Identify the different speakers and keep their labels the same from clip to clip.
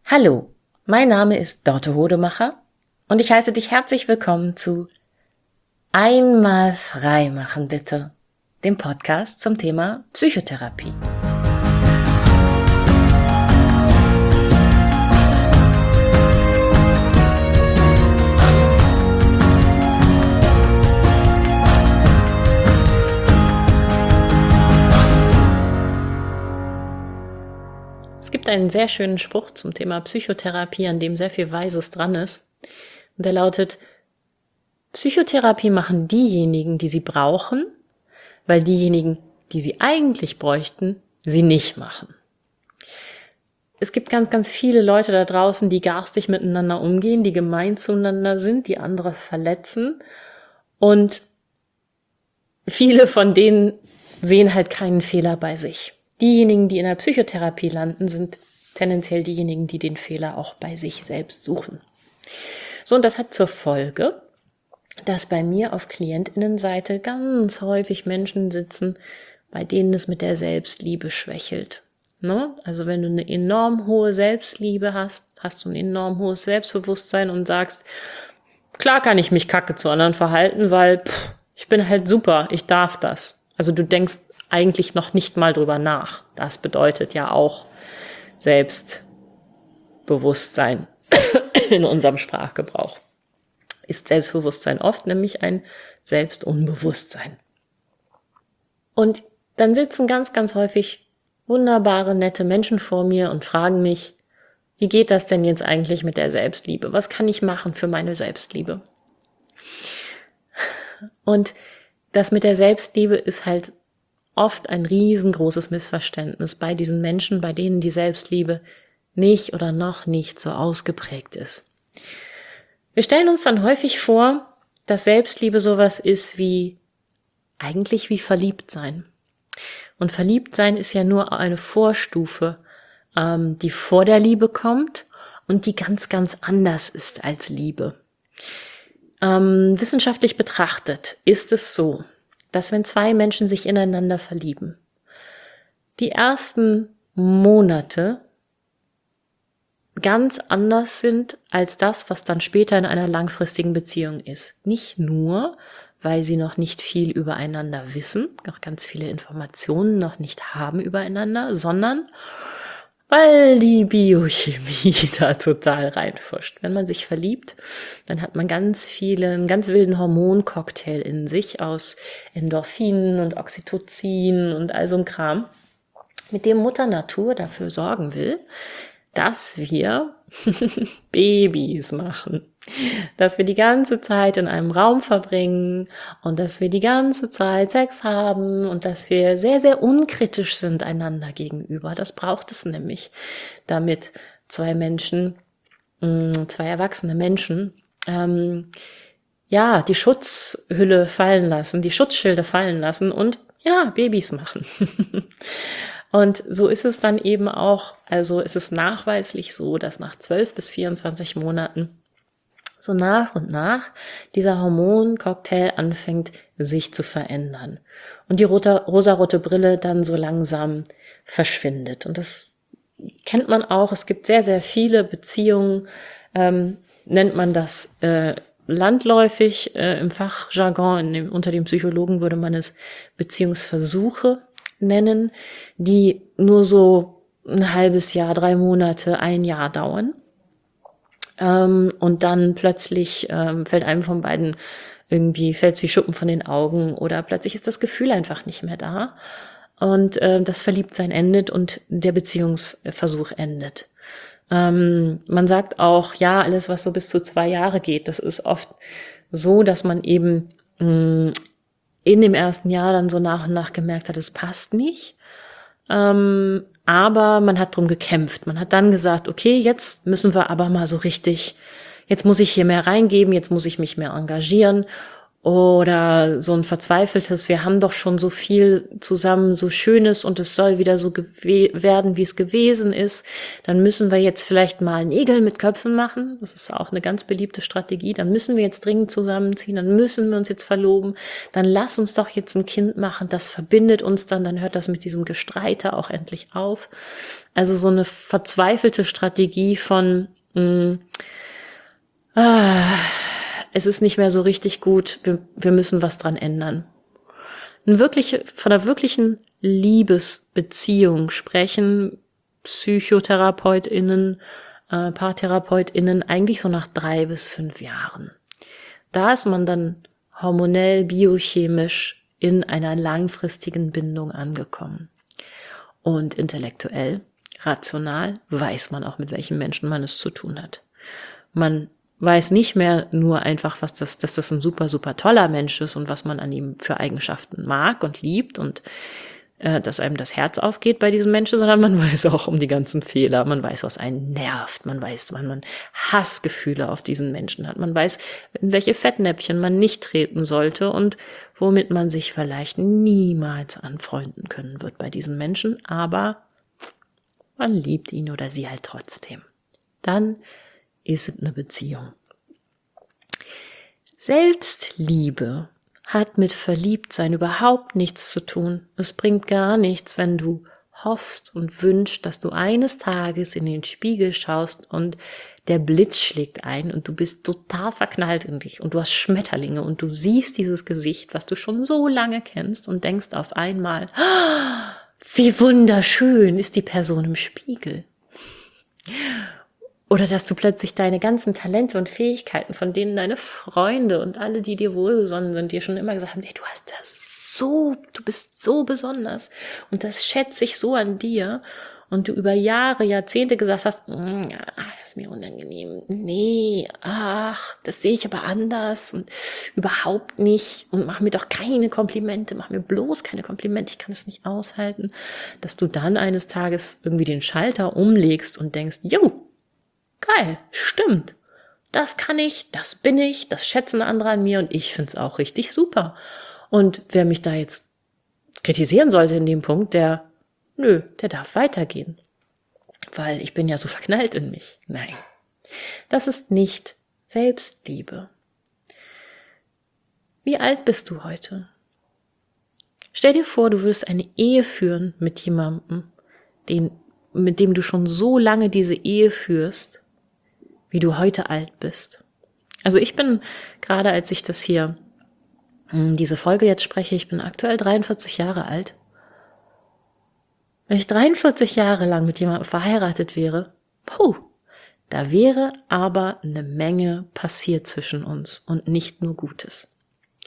Speaker 1: Hallo, mein Name ist Dorte Hodemacher und ich heiße dich herzlich willkommen zu Einmal frei machen bitte, dem Podcast zum Thema Psychotherapie. Es gibt einen sehr schönen Spruch zum Thema Psychotherapie, an dem sehr viel Weises dran ist. Und der lautet: Psychotherapie machen diejenigen, die sie brauchen, weil diejenigen, die sie eigentlich bräuchten, sie nicht machen. Es gibt ganz, ganz viele Leute da draußen, die garstig miteinander umgehen, die gemein zueinander sind, die andere verletzen. Und viele von denen sehen halt keinen Fehler bei sich. Diejenigen, die in der Psychotherapie landen, sind tendenziell diejenigen, die den Fehler auch bei sich selbst suchen. So, und das hat zur Folge, dass bei mir auf KlientInnenseite ganz häufig Menschen sitzen, bei denen es mit der Selbstliebe schwächelt. Ne? Also wenn du eine enorm hohe Selbstliebe hast, hast du ein enorm hohes Selbstbewusstsein und sagst, klar kann ich mich kacke zu anderen verhalten, weil ich bin halt super, ich darf das. Also du denkst eigentlich noch nicht mal drüber nach. Das bedeutet ja auch Selbstbewusstsein in unserem Sprachgebrauch. Ist Selbstbewusstsein oft nämlich ein Selbstunbewusstsein. Und dann sitzen ganz, ganz häufig wunderbare, nette Menschen vor mir und fragen mich, wie geht das denn jetzt eigentlich mit der Selbstliebe? Was kann ich machen für meine Selbstliebe? Und das mit der Selbstliebe ist halt oft ein riesengroßes Missverständnis bei diesen Menschen, bei denen die Selbstliebe nicht oder noch nicht so ausgeprägt ist. Wir stellen uns dann häufig vor, dass Selbstliebe sowas ist wie verliebt sein. Und verliebt sein ist ja nur eine Vorstufe, die vor der Liebe kommt und die ganz, ganz anders ist als Liebe. Wissenschaftlich betrachtet ist es so, dass wenn zwei Menschen sich ineinander verlieben, die ersten Monate ganz anders sind als das, was dann später in einer langfristigen Beziehung ist. Nicht nur, weil sie noch nicht viel übereinander wissen, noch ganz viele Informationen noch nicht haben übereinander, sondern weil die Biochemie da total reinfuscht. Wenn man sich verliebt, dann hat man einen ganz wilden Hormoncocktail in sich aus Endorphinen und Oxytocin und all so ein Kram, mit dem Mutter Natur dafür sorgen will, dass wir Babys machen, dass wir die ganze Zeit in einem Raum verbringen und dass wir die ganze Zeit Sex haben und dass wir sehr, sehr unkritisch sind einander gegenüber. Das braucht es nämlich, damit zwei erwachsene Menschen, die Schutzhülle fallen lassen, die Schutzschilde fallen lassen und Babys machen. Und so ist es dann eben auch, also ist es nachweislich so, dass nach 12 bis 24 Monaten so nach und nach dieser Hormoncocktail anfängt, sich zu verändern. Und die rosarote Brille dann so langsam verschwindet. Und das kennt man auch. Es gibt sehr, sehr viele Beziehungen, nennt man das landläufig, im Fachjargon, unter den Psychologen würde man es Beziehungsversuche nennen, die nur so ein halbes Jahr, 3 Monate, 1 Jahr dauern. Und dann plötzlich fällt einem von beiden fällt wie Schuppen von den Augen oder plötzlich ist das Gefühl einfach nicht mehr da. Und das Verliebtsein endet und der Beziehungsversuch endet. Man sagt auch, alles, was so bis zu 2 Jahre geht, das ist oft so, dass man eben in dem ersten Jahr dann so nach und nach gemerkt hat, es passt nicht. Aber man hat drum gekämpft. Man hat dann gesagt, okay, jetzt müssen wir aber mal so richtig, jetzt muss ich hier mehr reingeben, jetzt muss ich mich mehr engagieren. Oder so ein verzweifeltes, wir haben doch schon so viel zusammen, so Schönes und es soll wieder so werden, wie es gewesen ist. Dann müssen wir jetzt vielleicht mal Nägel mit Köpfen machen. Das ist auch eine ganz beliebte Strategie. Dann müssen wir jetzt dringend zusammenziehen. Dann müssen wir uns jetzt verloben. Dann lass uns doch jetzt ein Kind machen. Das verbindet uns dann. Dann hört das mit diesem Gestreite auch endlich auf. Also so eine verzweifelte Strategie von, es ist nicht mehr so richtig gut, wir müssen was dran ändern. Von einer wirklichen Liebesbeziehung sprechen PsychotherapeutInnen, PaartherapeutInnen eigentlich so nach 3 bis 5 Jahren. Da ist man dann hormonell, biochemisch in einer langfristigen Bindung angekommen. Und intellektuell, rational weiß man auch, mit welchen Menschen man es zu tun hat. Man weiß nicht mehr nur einfach, dass das ein super, super toller Mensch ist und was man an ihm für Eigenschaften mag und liebt und dass einem das Herz aufgeht bei diesem Menschen, sondern man weiß auch um die ganzen Fehler, man weiß, was einen nervt, man weiß, wann man Hassgefühle auf diesen Menschen hat, man weiß, in welche Fettnäpfchen man nicht treten sollte und womit man sich vielleicht niemals anfreunden können wird bei diesen Menschen, aber man liebt ihn oder sie halt trotzdem. Dann ist es eine Beziehung. Selbstliebe hat mit Verliebtsein überhaupt nichts zu tun. Es bringt gar nichts, wenn du hoffst und wünschst, dass du eines Tages in den Spiegel schaust und der Blitz schlägt ein und du bist total verknallt in dich und du hast Schmetterlinge und du siehst dieses Gesicht, was du schon so lange kennst und denkst auf einmal, wie wunderschön ist die Person im Spiegel. Oder dass du plötzlich deine ganzen Talente und Fähigkeiten, von denen deine Freunde und alle, die dir wohlgesonnen sind, dir schon immer gesagt haben, hey, du bist so besonders und das schätze ich so an dir und du über Jahre, Jahrzehnte gesagt hast, das ist mir unangenehm, nee, das sehe ich aber anders und überhaupt nicht und mach mir doch keine Komplimente, mach mir bloß keine Komplimente, ich kann es nicht aushalten, dass du dann eines Tages irgendwie den Schalter umlegst und denkst, jo, geil, stimmt. Das kann ich, das bin ich, das schätzen andere an mir und ich find's auch richtig super. Und wer mich da jetzt kritisieren sollte in dem Punkt, der darf weitergehen. Weil ich bin ja so verknallt in mich. Nein, das ist nicht Selbstliebe. Wie alt bist du heute? Stell dir vor, du würdest eine Ehe führen mit jemandem, mit dem du schon so lange diese Ehe führst, wie du heute alt bist. Also ich bin, gerade als ich diese Folge jetzt spreche, ich bin aktuell 43 Jahre alt. Wenn ich 43 Jahre lang mit jemandem verheiratet wäre, da wäre aber eine Menge passiert zwischen uns und nicht nur Gutes.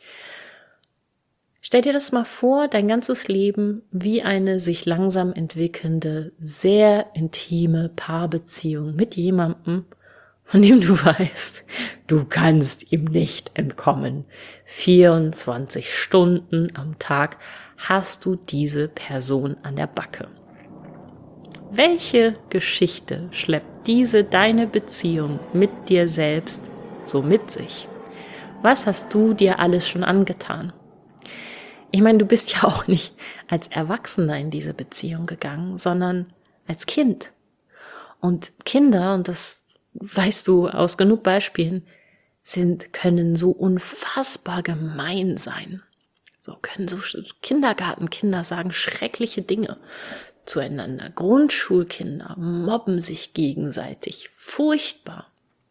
Speaker 1: Stell dir das mal vor, dein ganzes Leben wie eine sich langsam entwickelnde, sehr intime Paarbeziehung mit jemandem, von dem du weißt, du kannst ihm nicht entkommen. 24 Stunden am Tag hast du diese Person an der Backe. Welche Geschichte schleppt deine Beziehung mit dir selbst so mit sich? Was hast du dir alles schon angetan? Ich meine, du bist ja auch nicht als Erwachsener in diese Beziehung gegangen, sondern als Kind. Und Kinder, und das weißt du aus genug Beispielen, können so unfassbar gemein sein. Können so Kindergartenkinder sagen schreckliche Dinge zueinander. Grundschulkinder mobben sich gegenseitig. Furchtbar.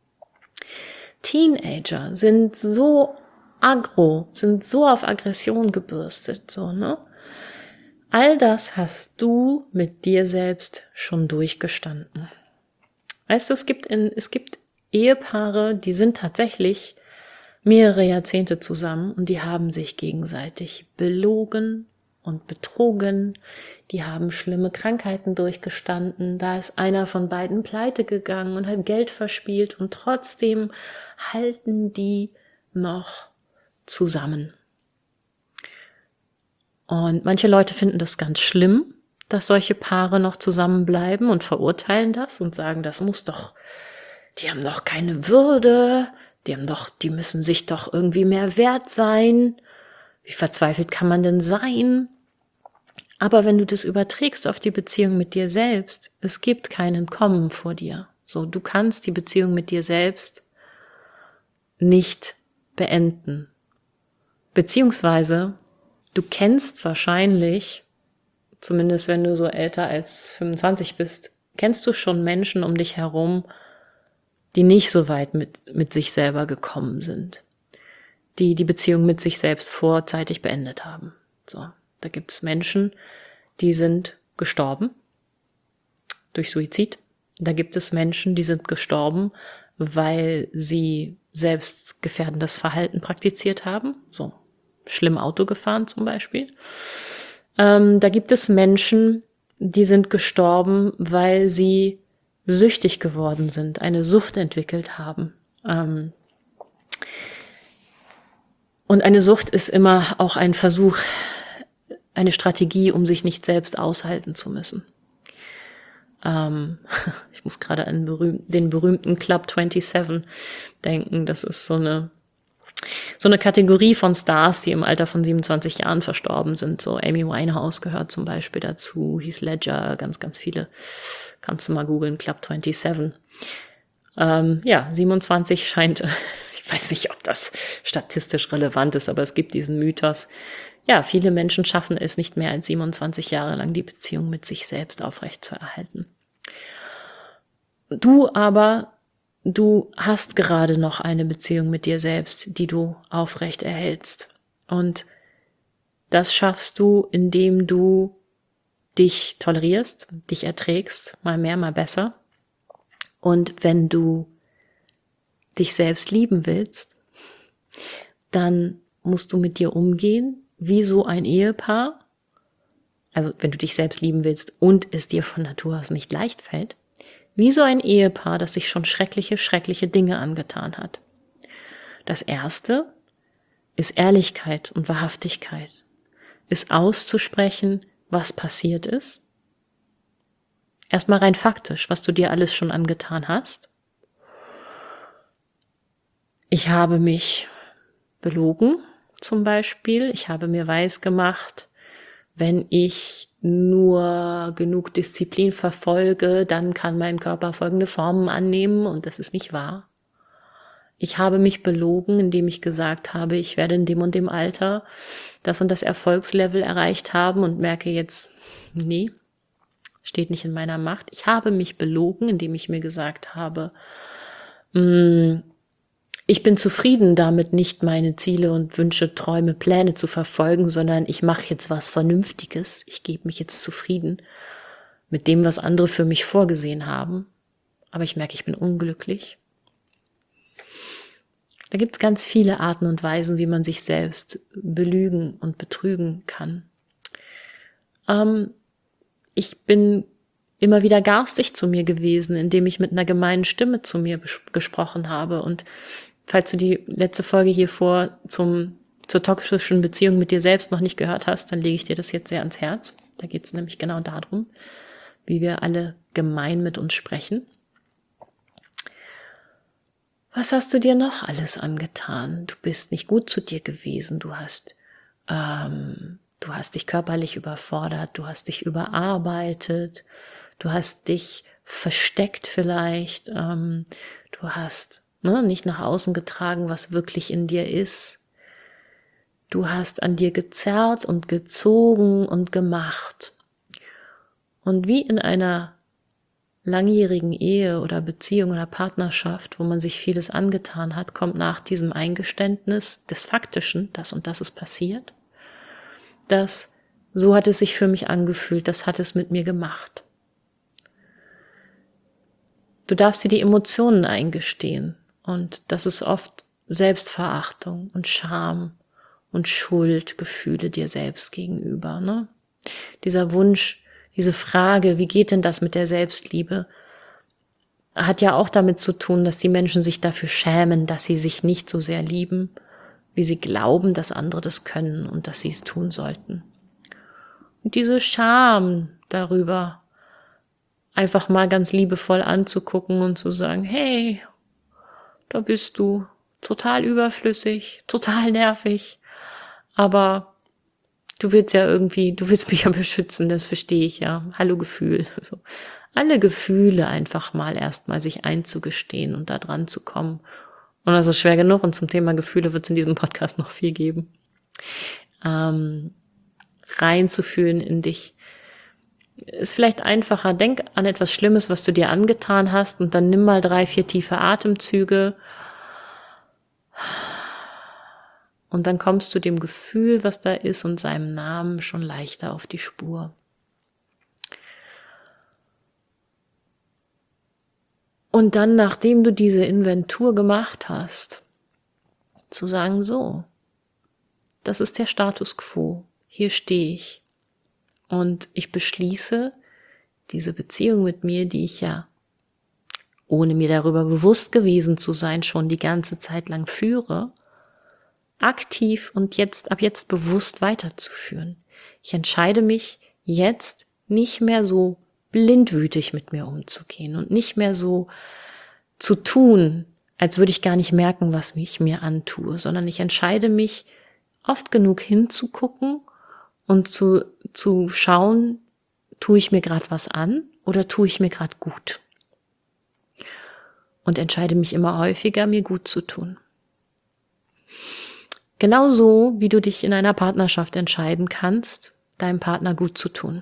Speaker 1: Teenager sind so aggro, sind so auf Aggression gebürstet, All das hast du mit dir selbst schon durchgestanden. Weißt du, es gibt Ehepaare, die sind tatsächlich mehrere Jahrzehnte zusammen und die haben sich gegenseitig belogen und betrogen. Die haben schlimme Krankheiten durchgestanden. Da ist einer von beiden pleite gegangen und hat Geld verspielt und trotzdem halten die noch zusammen. Und manche Leute finden das ganz schlimm, dass solche Paare noch zusammenbleiben und verurteilen das und sagen, die haben doch keine Würde, die müssen sich doch irgendwie mehr wert sein. Wie verzweifelt kann man denn sein? Aber wenn du das überträgst auf die Beziehung mit dir selbst, es gibt kein Entkommen vor dir. So, du kannst die Beziehung mit dir selbst nicht beenden. Beziehungsweise, du kennst wahrscheinlich, zumindest wenn du so älter als 25 bist, kennst du schon Menschen um dich herum, die nicht so weit mit sich selber gekommen sind, die die Beziehung mit sich selbst vorzeitig beendet haben. So, da gibt es Menschen, die sind gestorben durch Suizid. Da gibt es Menschen, die sind gestorben, weil sie selbstgefährdendes Verhalten praktiziert haben, so schlimm Auto gefahren zum Beispiel. Da gibt es Menschen, die sind gestorben, weil sie süchtig geworden sind, eine Sucht entwickelt haben. Und eine Sucht ist immer auch ein Versuch, eine Strategie, um sich nicht selbst aushalten zu müssen. Ich muss gerade an den berühmten Club 27 denken. Das ist so eine Kategorie von Stars, die im Alter von 27 Jahren verstorben sind. So Amy Winehouse gehört zum Beispiel dazu, Heath Ledger, ganz, ganz viele. Kannst du mal googeln, Club 27. 27 scheint, ich weiß nicht, ob das statistisch relevant ist, aber es gibt diesen Mythos. Ja, viele Menschen schaffen es nicht mehr als 27 Jahre lang, die Beziehung mit sich selbst aufrechtzuerhalten. Du hast gerade noch eine Beziehung mit dir selbst, die du aufrecht erhältst. Und das schaffst du, indem du dich tolerierst, dich erträgst, mal mehr, mal besser. Und wenn du dich selbst lieben willst, dann musst du mit dir umgehen, wie so ein Ehepaar. Also wenn du dich selbst lieben willst und es dir von Natur aus nicht leicht fällt, wie so ein Ehepaar, das sich schon schreckliche, schreckliche Dinge angetan hat. Das erste ist Ehrlichkeit und Wahrhaftigkeit, ist auszusprechen, was passiert ist. Erstmal rein faktisch, was du dir alles schon angetan hast. Ich habe mich belogen, zum Beispiel. Ich habe mir weisgemacht, wenn ich nur genug Disziplin verfolge, dann kann mein Körper folgende Formen annehmen und das ist nicht wahr. Ich habe mich belogen, indem ich gesagt habe, ich werde in dem und dem Alter das und das Erfolgslevel erreicht haben und merke jetzt, nee, steht nicht in meiner Macht. Ich habe mich belogen, indem ich mir gesagt habe, ich bin zufrieden damit, nicht meine Ziele und Wünsche, Träume, Pläne zu verfolgen, sondern ich mache jetzt was Vernünftiges. Ich gebe mich jetzt zufrieden mit dem, was andere für mich vorgesehen haben. Aber ich merke, ich bin unglücklich. Da gibt es ganz viele Arten und Weisen, wie man sich selbst belügen und betrügen kann. Ich bin immer wieder garstig zu mir gewesen, indem ich mit einer gemeinen Stimme zu mir gesprochen habe. Und falls du die letzte Folge hier zur toxischen Beziehung mit dir selbst noch nicht gehört hast, dann lege ich dir das jetzt sehr ans Herz. Da geht es nämlich genau darum, wie wir alle gemein mit uns sprechen. Was hast du dir noch alles angetan? Du bist nicht gut zu dir gewesen. Du hast dich körperlich überfordert. Du hast dich überarbeitet. Du hast dich versteckt vielleicht. Du hast nicht nach außen getragen, was wirklich in dir ist. Du hast an dir gezerrt und gezogen und gemacht. Und wie in einer langjährigen Ehe oder Beziehung oder Partnerschaft, wo man sich vieles angetan hat, kommt nach diesem Eingeständnis des Faktischen, das und das ist passiert, so hat es sich für mich angefühlt, das hat es mit mir gemacht. Du darfst dir die Emotionen eingestehen. Und das ist oft Selbstverachtung und Scham und Schuldgefühle dir selbst gegenüber. Ne? Dieser Wunsch, diese Frage, wie geht denn das mit der Selbstliebe, hat ja auch damit zu tun, dass die Menschen sich dafür schämen, dass sie sich nicht so sehr lieben, wie sie glauben, dass andere das können und dass sie es tun sollten. Und diese Scham darüber einfach mal ganz liebevoll anzugucken und zu sagen, hey, da bist du, total überflüssig, total nervig, aber du willst mich ja beschützen, das verstehe ich ja. Hallo Gefühl. So. Alle Gefühle einfach mal erstmal sich einzugestehen und da dran zu kommen. Und das ist schwer genug und zum Thema Gefühle wird es in diesem Podcast noch viel geben. Reinzufühlen in dich. Ist vielleicht einfacher. Denk an etwas Schlimmes, was du dir angetan hast und dann nimm mal 3, 4 tiefe Atemzüge. Und dann kommst du dem Gefühl, was da ist und seinem Namen schon leichter auf die Spur. Und dann, nachdem du diese Inventur gemacht hast, zu sagen, so, das ist der Status quo, hier stehe ich. Und ich beschließe, diese Beziehung mit mir, die ich ja, ohne mir darüber bewusst gewesen zu sein, schon die ganze Zeit lang führe, aktiv und ab jetzt bewusst weiterzuführen. Ich entscheide mich jetzt nicht mehr so blindwütig mit mir umzugehen und nicht mehr so zu tun, als würde ich gar nicht merken, was ich mir antue, sondern ich entscheide mich, oft genug hinzugucken und zu schauen, tue ich mir gerade was an oder tue ich mir gerade gut? Und entscheide mich immer häufiger, mir gut zu tun. Genauso, wie du dich in einer Partnerschaft entscheiden kannst, deinem Partner gut zu tun.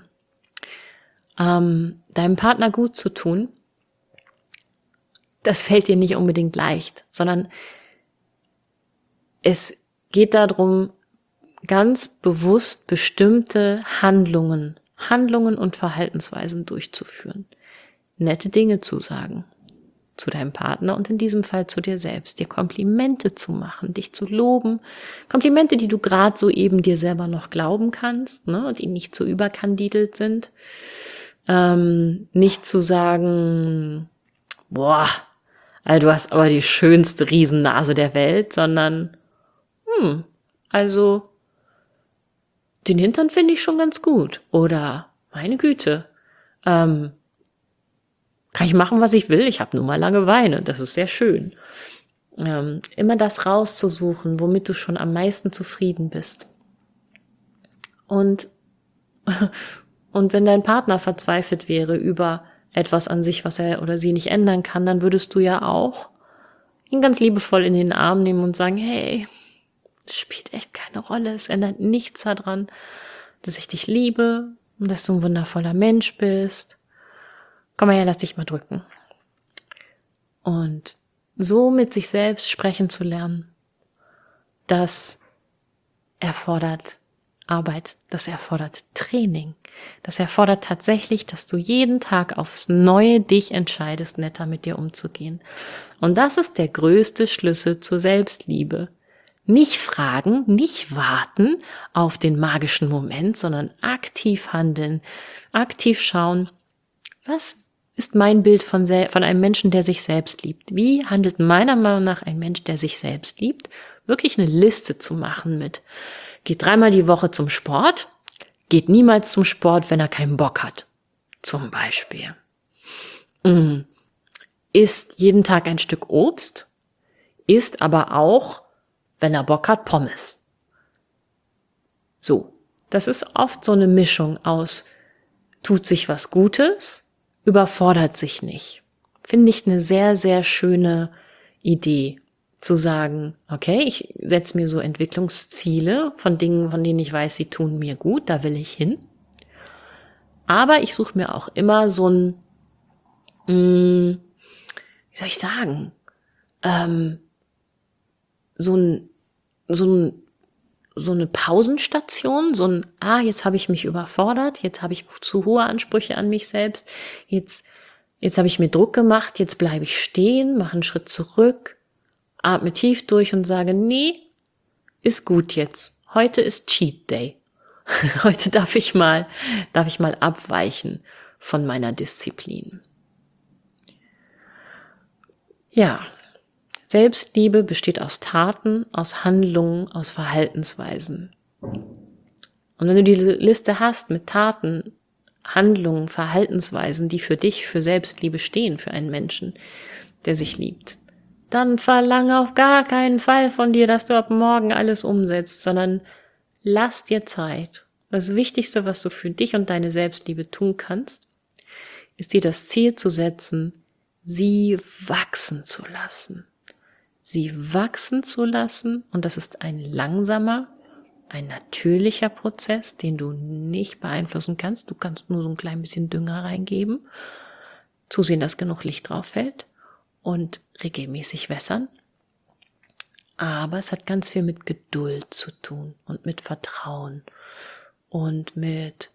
Speaker 1: Deinem Partner gut zu tun, das fällt dir nicht unbedingt leicht, sondern es geht darum, ganz bewusst bestimmte Handlungen und Verhaltensweisen durchzuführen. Nette Dinge zu sagen zu deinem Partner und in diesem Fall zu dir selbst, dir Komplimente zu machen, dich zu loben, Komplimente, die du gerade so eben dir selber noch glauben kannst, ne, die nicht so überkandidelt sind, nicht zu sagen, boah, also du hast aber die schönste Riesennase der Welt, sondern, also den Hintern finde ich schon ganz gut. Oder, meine Güte, kann ich machen, was ich will? Ich habe nur mal lange Beine. Das ist sehr schön. Immer das rauszusuchen, womit du schon am meisten zufrieden bist. Und wenn dein Partner verzweifelt wäre über etwas an sich, was er oder sie nicht ändern kann, dann würdest du ja auch ihn ganz liebevoll in den Arm nehmen und sagen, hey, das spielt echt keine Rolle, es ändert nichts daran, dass ich dich liebe und dass du ein wundervoller Mensch bist. Komm mal her, lass dich mal drücken. Und so mit sich selbst sprechen zu lernen, das erfordert Arbeit, das erfordert Training, das erfordert tatsächlich, dass du jeden Tag aufs Neue dich entscheidest, netter mit dir umzugehen. Und das ist der größte Schlüssel zur Selbstliebe. Nicht fragen, nicht warten auf den magischen Moment, sondern aktiv handeln, aktiv schauen, was ist mein Bild von einem Menschen, der sich selbst liebt? Wie handelt meiner Meinung nach ein Mensch, der sich selbst liebt? Wirklich eine Liste zu machen mit, geht 3-mal die Woche zum Sport, geht niemals zum Sport, wenn er keinen Bock hat, zum Beispiel. Isst jeden Tag ein Stück Obst, isst aber auch, wenn er Bock hat, Pommes. So, das ist oft so eine Mischung aus, tut sich was Gutes, überfordert sich nicht. Finde ich eine sehr, sehr schöne Idee, zu sagen, okay, ich setze mir so Entwicklungsziele von Dingen, von denen ich weiß, sie tun mir gut, da will ich hin. Aber ich suche mir auch immer so ein, wie soll ich sagen, so eine Pausenstation, jetzt habe ich mich überfordert, jetzt habe ich zu hohe Ansprüche an mich selbst, jetzt habe ich mir Druck gemacht, jetzt bleibe ich stehen, mache einen Schritt zurück, atme tief durch und sage, nee, ist gut jetzt. Heute ist Cheat Day. Heute darf ich mal abweichen von meiner Disziplin. Ja, Selbstliebe besteht aus Taten, aus Handlungen, aus Verhaltensweisen. Und wenn du diese Liste hast mit Taten, Handlungen, Verhaltensweisen, die für dich, für Selbstliebe stehen, für einen Menschen, der sich liebt, dann verlange auf gar keinen Fall von dir, dass du ab morgen alles umsetzt, sondern lass dir Zeit. Das Wichtigste, was du für dich und deine Selbstliebe tun kannst, ist dir das Ziel zu setzen, sie wachsen zu lassen. Sie wachsen zu lassen, und das ist ein langsamer, ein natürlicher Prozess, den du nicht beeinflussen kannst. Du kannst nur so ein klein bisschen Dünger reingeben, zusehen, dass genug Licht drauf fällt und regelmäßig wässern. Aber es hat ganz viel mit Geduld zu tun und mit Vertrauen und mit,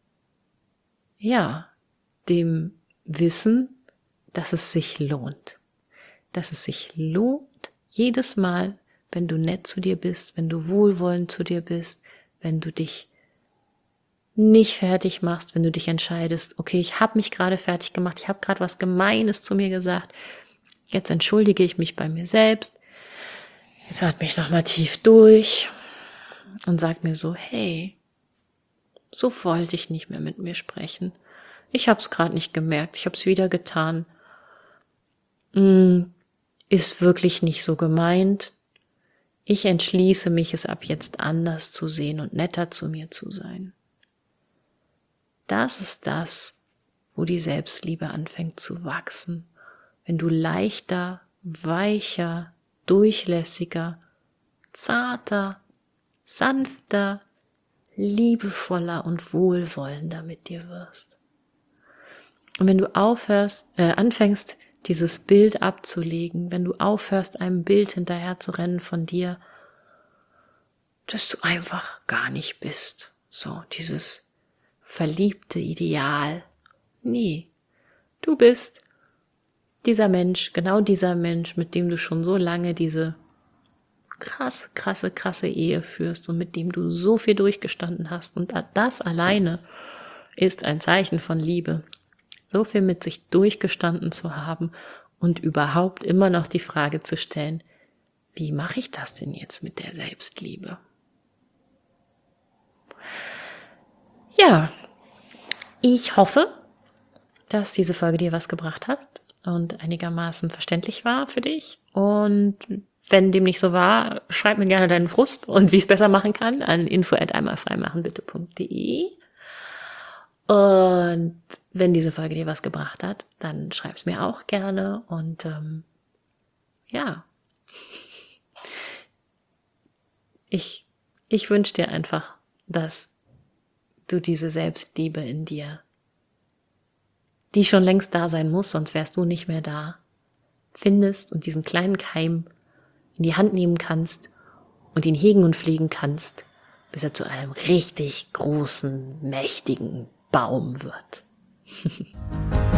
Speaker 1: dem Wissen, dass es sich lohnt. Dass es sich lohnt, jedes Mal, wenn du nett zu dir bist, wenn du wohlwollend zu dir bist, wenn du dich nicht fertig machst, wenn du dich entscheidest, okay, ich habe mich gerade fertig gemacht, ich habe gerade was Gemeines zu mir gesagt, jetzt entschuldige ich mich bei mir selbst, jetzt atme ich nochmal tief durch und sag mir so, hey, so wollte ich nicht mehr mit mir sprechen. Ich habe es gerade nicht gemerkt, ich habe es wieder getan. Ist wirklich nicht so gemeint. Ich entschließe mich, es ab jetzt anders zu sehen und netter zu mir zu sein. Das ist das, wo die Selbstliebe anfängt zu wachsen. Wenn du leichter, weicher, durchlässiger, zarter, sanfter, liebevoller und wohlwollender mit dir wirst. Und wenn du anfängst, dieses Bild abzulegen, wenn du aufhörst, einem Bild hinterher zu rennen von dir, dass du einfach gar nicht bist. So, dieses verliebte Ideal. Nee, du bist dieser Mensch, genau dieser Mensch, mit dem du schon so lange diese krasse Ehe führst und mit dem du so viel durchgestanden hast. Und das alleine ist ein Zeichen von Liebe. So viel mit sich durchgestanden zu haben und überhaupt immer noch die Frage zu stellen, wie mache ich das denn jetzt mit der Selbstliebe? Ja, ich hoffe, dass diese Folge dir was gebracht hat und einigermaßen verständlich war für dich. Und wenn dem nicht so war, schreib mir gerne deinen Frust und wie ich es besser machen kann an info@einmalfreimachenbitte.de. Und wenn diese Folge dir was gebracht hat, dann schreib's mir auch gerne. Und ich wünsche dir einfach, dass du diese Selbstliebe in dir, die schon längst da sein muss, sonst wärst du nicht mehr da, findest und diesen kleinen Keim in die Hand nehmen kannst und ihn hegen und pflegen kannst, bis er zu einem richtig großen, mächtigen Baum wird.